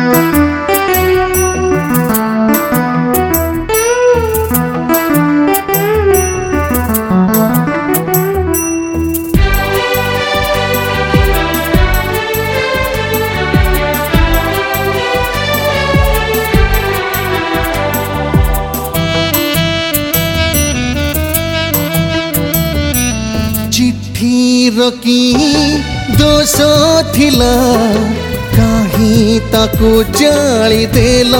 की दोष थिला काहीं ताको जाली देला।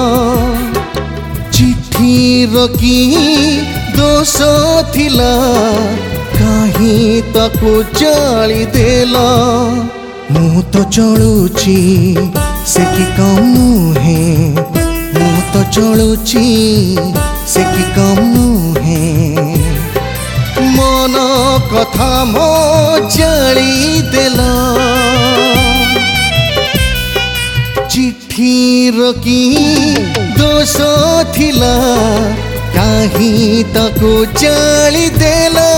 चिट्ठीर की दोष थिला काहीं ताको जाली देला। मु तो चलुची से कि कम नुहे, मु तो चलुची से कि कम नुहे। मन कथा मो जाली देला। चिट्ठीर की दोष थिला काहीं ताको जाली देला।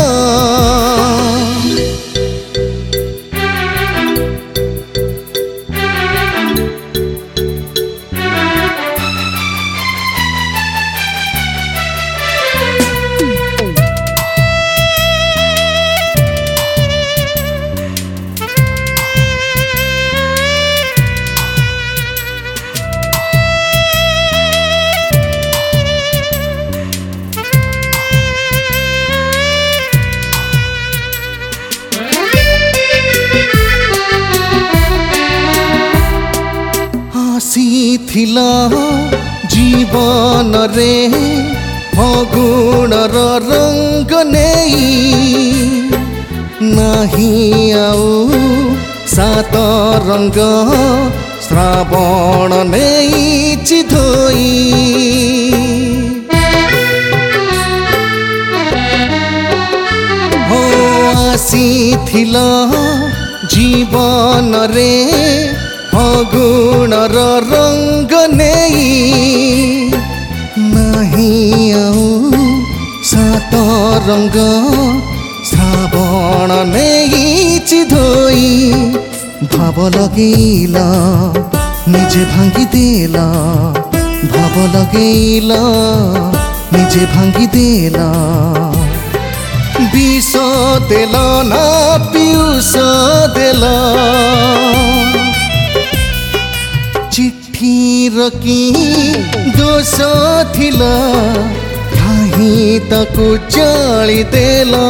थिला जीवन रे फगुणर रंग नेई नाही आउ सात रंग श्रावण नेई चिधोई। हो आसी थिला जीवन रे फगुणर रंग नेई नहीं आउ सात रंग श्रावण नेई चिधोई। भाव लगेला निजे भांगी देला, भाव लगेला निजे भांगी देला। विष देला ना पीयूष देला। चिट्ठीर की दोष थिला काहीं ताको जाली देला।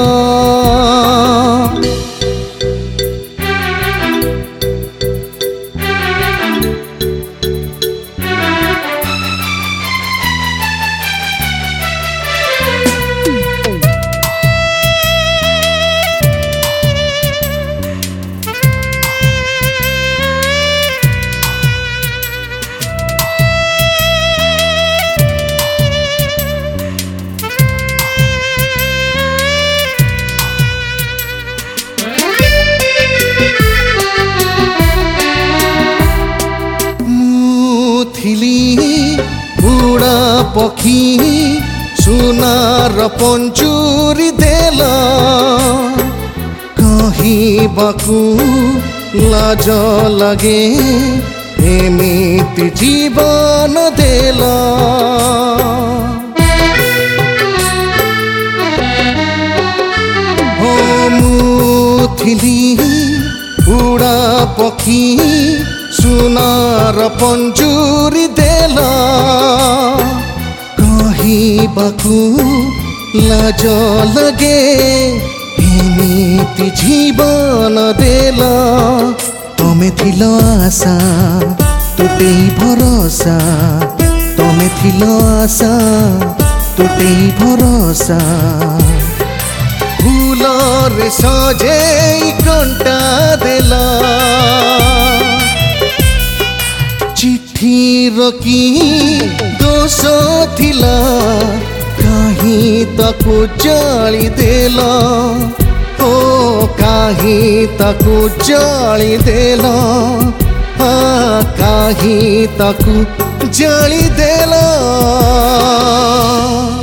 उड़ा पखी सुनार पंचुरी देला। कहिबाकू लाज लगे एमिति जीवन देला। हो मु थिली उड़ा पखी सुनार पंचुरी देला। कहिबाकू लाज लगे एमिति जीवन देला। तमे थिल आशा तुटे भरोसा, तमे थिल आशा तुटे भरोसा। फूल रे सजे कंटा देला। चिट्ठीर की दोष थिला काहीं ताको जाली देला। हो काहीं ताको जाली देला। काहीं ताको जाली देला।